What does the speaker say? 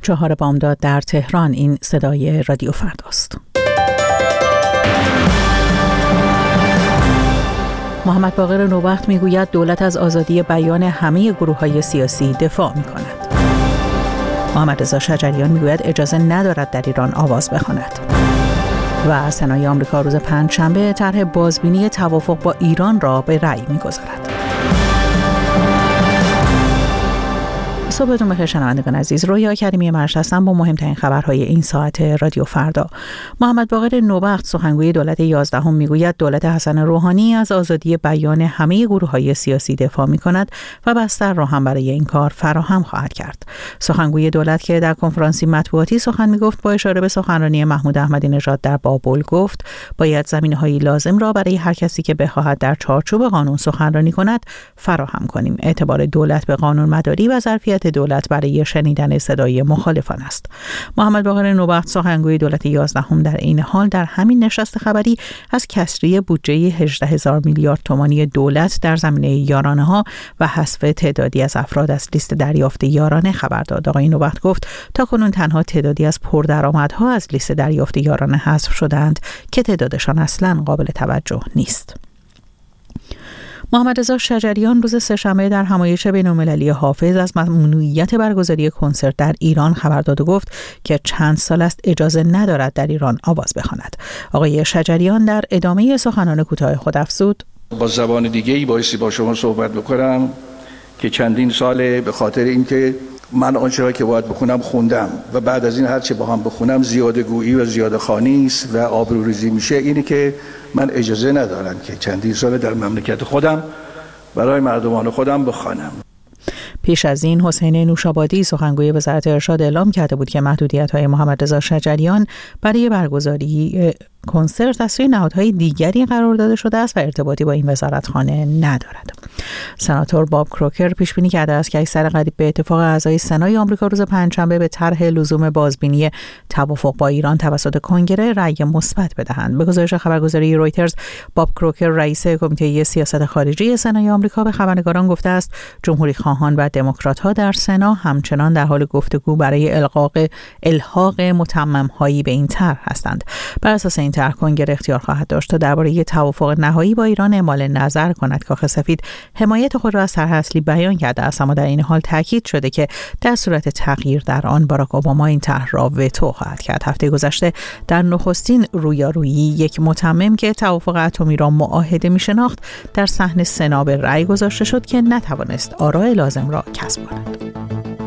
4 بامداد در تهران. این صدای رادیو فرداست. محمد باقر نوبخت میگوید دولت از آزادی بیان همه گروه‌های سیاسی دفاع می‌کند. محمد رضا شجریان میگوید اجازه ندارد در ایران آواز بخواند. و سنای آمریکا روز پنجشنبه طرح بازبینی توافق با ایران را به رأی می‌گذارد. صبحتون بخیر شنوندگان عزیز. رویا کریمی مرشد هستم با مهمترین خبرهای این ساعت رادیو فردا. محمد باقر نوبخت سخنگوی دولت 11 میگوید دولت حسن روحانی از آزادی بیان همه گروه‌های سیاسی دفاع می‌کند و بستر را هم برای این کار فراهم خواهد کرد. سخنگوی دولت که در کنفرانسی مطبوعاتی سخن می‌گفت با اشاره به سخنرانی محمود احمدی نژاد در بابل گفت باید زمینه‌های لازم را برای هر کسی که بخواهد در چارچوب قانون سخنرانی کند فراهم کنیم. اعتبار دولت به قانون مداری و ظرفیت دولت برای شنیدن صدای مخالفان است. محمد باقر نوبخت سخنگوی دولت 11 در این حال در همین نشست خبری از کسری بودجه 18,000 میلیارد تومانی دولت در زمینه یارانه‌ها و حذف تعدادی از افراد از لیست دریافت یارانه خبر داد. آقای نوبخت گفت تاکنون تنها تعدادی از پردرآمدها از لیست دریافت یارانه حذف شدند که تعدادشان اصلاً قابل توجه نیست. محمد رضا شجریان روز سه‌شنبه در همایش بین‌المللی حافظ از ممنوعیت برگزاری کنسرت در ایران خبر داد و گفت که چند سال است اجازه ندارد در ایران آواز بخواند. آقای شجریان در ادامه سخنان کوتاه خود افزود: با زبان دیگه‌ای بایستی با شما صحبت بکنم که چندین ساله به خاطر اینکه من آنچه که باید بخونم خوندم و بعد از این هر چه با هم بخونم زیاده گویی و زیاده خوانی است و آبروریزی میشه. اینی که من اجازه ندارم که چندین سال در مملکت خودم برای مردمان خودم بخوانم. پیش از این حسین نوشابادی سخنگوی وزارت ارشاد اعلام کرده بود که محدودیت‌های محمد رضا شجریان برای برگزاری کنسرت از سوی نهادهای دیگری قرار داده شده است و ارتباطی با این وزارتخانه ندارد. سناتور باب کروکر پیش بینی کرده است که اکثر قریب به اتفاق اعضای سنای آمریکا روز پنجشنبه به طرح لزوم بازبینی توافق با ایران توسط کنگره رأی مثبت بدهند. به گزارش خبرگزاری رویترز، باب کروکر رئیس کمیته سیاست خارجی سنای آمریکا به خبرنگاران گفته است جمهوری خواهان و دموکرات‌ها در سنا همچنان در حال گفتگو برای الحاق متمم‌هایی به این طرح هستند. بر اساس این طرح کنگره اختیار خواهد داشت تا درباره توافق نهایی با ایران اعمال نظر کند. کاخ سفید حمایت خود را از طرح اصلی بیان کرده است، اما در این حال تاکید شده که در صورت تغییر در آن باراک اوباما این طرح را وتو خواهد کرد. هفته گذشته در نخستین رویارویی یک متمم که توافق اتمی را معاهده می‌شناخت در صحن سنا به رأی گذاشته شد که نتوانست آراء لازم را کسب کند.